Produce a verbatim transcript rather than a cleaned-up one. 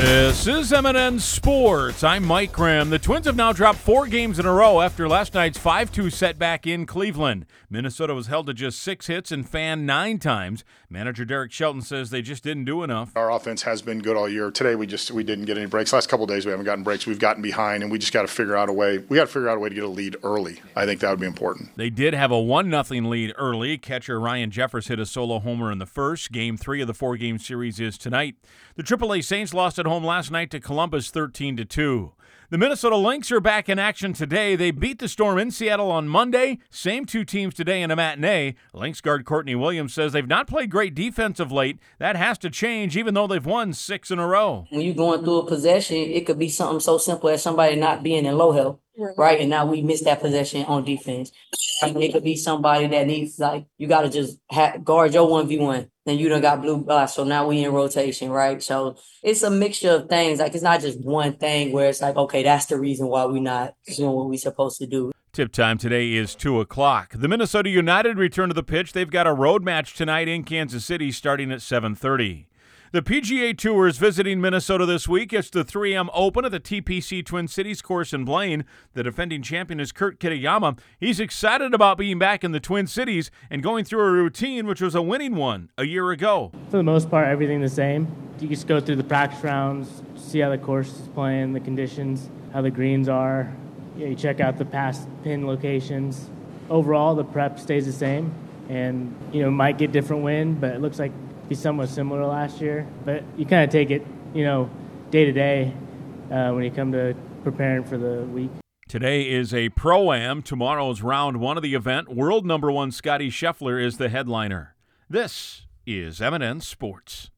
This is M and N Sports. I'm Mike Graham. The Twins have now dropped four games in a row after last night's five two setback in Cleveland. Minnesota was held to just six hits and fanned nine times. Manager Derek Shelton says they just didn't do enough. Our offense has been good all year. Today we just we didn't get any breaks. Last couple of days we haven't gotten breaks. We've gotten behind, and we just got to figure out a way. We got to figure out a way to get a lead early. I think that would be important. They did have a one nothing lead early. Catcher Ryan Jeffers hit a solo homer in the first. Game three of the four-game series is tonight. The triple A Saints lost at home last night to Columbus thirteen to two. The Minnesota Lynx are back in action today. They beat the Storm in Seattle on Monday. Same two teams today in a matinee. Lynx guard Courtney Williams says they've not played great defense of late. That has to change, even though they've won six in a row. When you're going through a possession, it could be something so simple as somebody not being in low health, right? And now we missed that possession on defense. It could be somebody that needs, like, you got to just ha- guard your one v one. Then you done got blue blocks, so now we in rotation, right? So it's a mixture of things. Like, it's not just one thing where it's like, okay, that's the reason why we're not doing what we're supposed to do. Tip time today is two o'clock. The Minnesota United return to the pitch. They've got a road match tonight in Kansas City starting at seven thirty. The P G A Tour is visiting Minnesota this week. It's the three M Open at the T P C Twin Cities course in Blaine. The defending champion is Kurt Kitayama. He's excited about being back in the Twin Cities and going through a routine which was a winning one a year ago. For the most part, everything the same. You just go through the practice rounds, see how the course is playing, the conditions, how the greens are. Yeah, you check out the past pin locations. Overall, the prep stays the same, and you know might get different wind, but it looks like be somewhat similar to last year, but you kind of take it, you know, day to day uh, when you come to preparing for the week. Today is a Pro-Am. Tomorrow's round one of the event. World number one Scotty Scheffler is the headliner. This is M and N Sports.